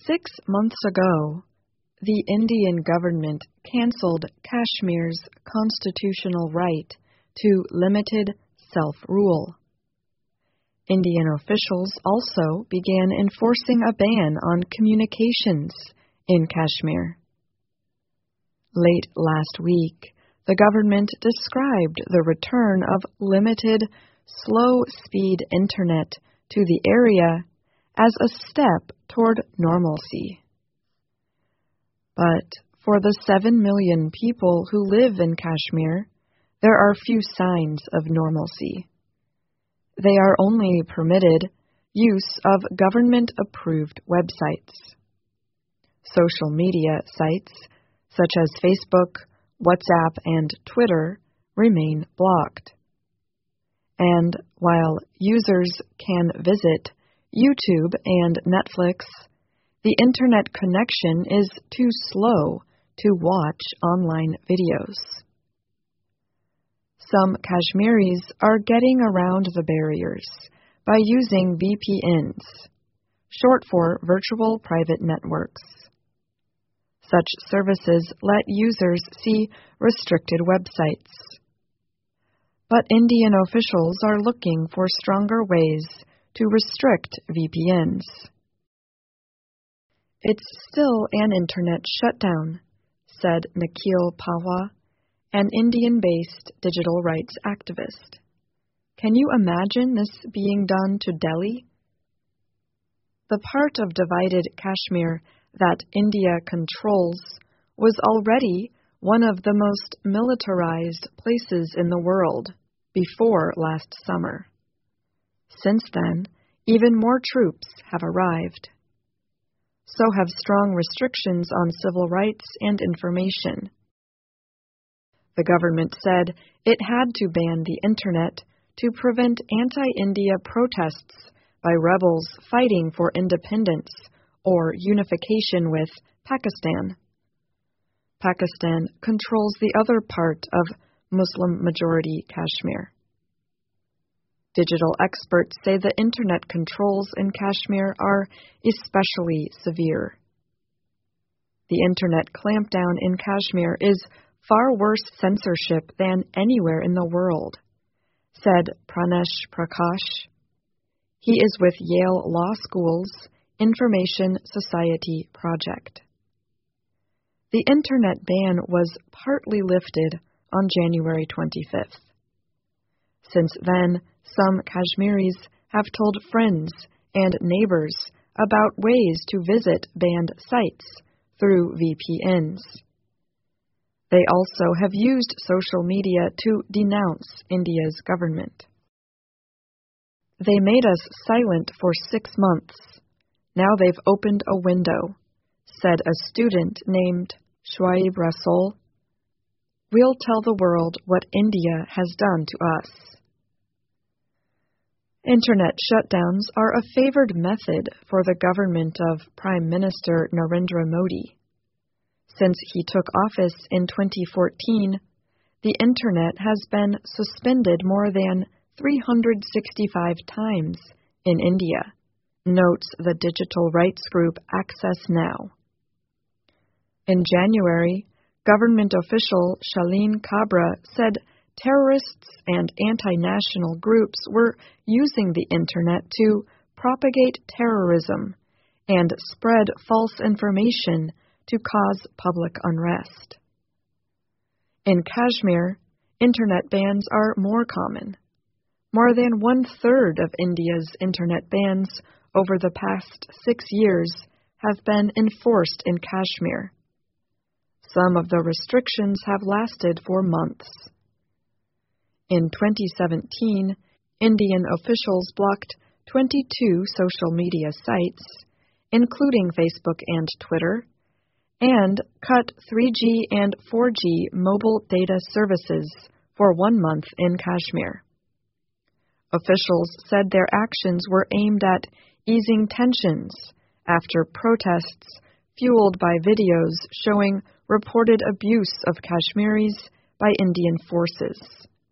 6 months ago, the Indian government cancelled Kashmir's constitutional right to limited self-rule. Indian officials also began enforcing a ban on communications in Kashmir. Late last week, the government described the return of limited, slow-speed internet to the area as a step toward normalcy. But for the 7 million people who live in Kashmir, there are few signs of normalcy. They are only permitted use of government-approved websites. Social media sites, such as Facebook, WhatsApp, and Twitter, remain blocked. And while users can visit YouTube and Netflix, the internet connection is too slow to watch online videos. Some Kashmiris are getting around the barriers by using VPNs, short for Virtual Private Networks. Such services let users see restricted websites. But Indian officials are looking for stronger ways to restrict VPNs. It's still an internet shutdown, said Nikhil Pahwa, an Indian-based digital rights activist. Can you imagine this being done to Delhi? The part of divided Kashmir that India controls was already one of the most militarized places in the world before last summer. Since then, even more troops have arrived. So have strong restrictions on civil rights and information. The government said it had to ban the internet to prevent anti-India protests by rebels fighting for independence or unification with Pakistan. Pakistan controls the other part of Muslim-majority Kashmir. Digital experts say the internet controls in Kashmir are especially severe. The internet clampdown in Kashmir is far worse censorship than anywhere in the world, said Pranesh Prakash. He is with Yale Law School's Information Society Project. The internet ban was partly lifted on January 25th. Since then, some Kashmiris have told friends and neighbors about ways to visit banned sites through VPNs. They also have used social media to denounce India's government. They made us silent for 6 months. Now they've opened a window, said a student named Shoaib Rasool. We'll tell the world what India has done to us. Internet shutdowns are a favored method for the government of Prime Minister Narendra Modi. Since he took office in 2014, the internet has been suspended more than 365 times in India, notes the digital rights group Access Now. In January, government official Shaleen Kabra said terrorists and anti-national groups were using the internet to propagate terrorism and spread false information to cause public unrest. In Kashmir, internet bans are more common. More than 1/3 of India's internet bans over the past 6 years have been enforced in Kashmir. Some of the restrictions have lasted for months. In 2017, Indian officials blocked 22 social media sites, including Facebook and Twitter, and cut 3G and 4G mobile data services for 1 month in Kashmir. Officials said their actions were aimed at easing tensions after protests fueled by videos showing reported abuse of Kashmiris by Indian forces.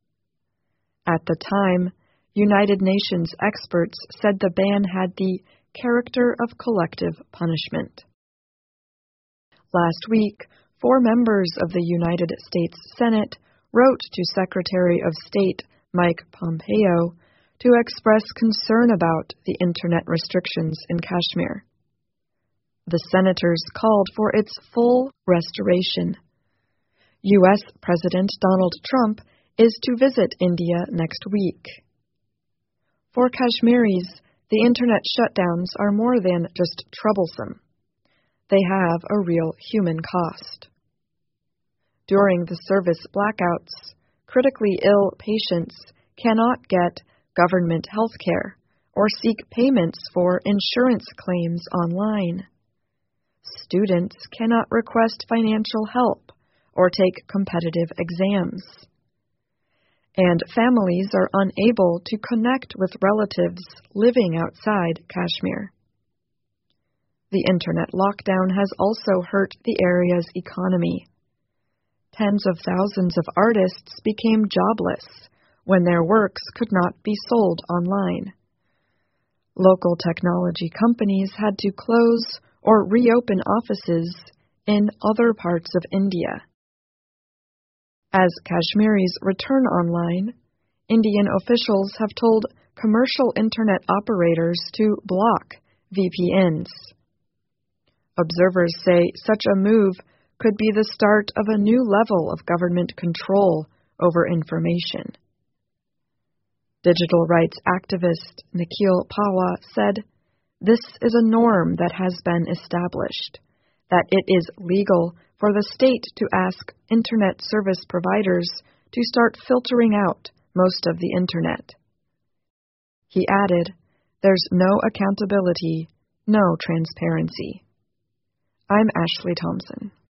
At the time, United Nations experts said the ban had the character of collective punishment. Last week, 4 members of the United States Senate wrote to Secretary of State Mike Pompeo to express concern about the Internet restrictions in Kashmir. The senators called for its full restoration. U.S. President Donald Trump is to visit India next week. For Kashmiris, the Internet shutdowns are more than just troublesome. They have a real human cost. During the service blackouts, critically ill patients cannot get government health care or seek payments for insurance claims online. Students cannot request financial help or take competitive exams. And families are unable to connect with relatives living outside Kashmir. The Internet lockdown has also hurt the area's economy. Tens of thousands of artists became jobless when their works could not be sold online. Local technology companies had to close or reopen offices in other parts of India. As Kashmiris return online, Indian officials have told commercial Internet operators to block VPNs. Observers say such a move could be the start of a new level of government control over information. Digital rights activist Nikhil Pahwa said, "This is a norm that has been established, that it is legal for the state to ask Internet service providers to start filtering out most of the Internet." He added, "There's no accountability, no transparency." I'm Ashley Thompson.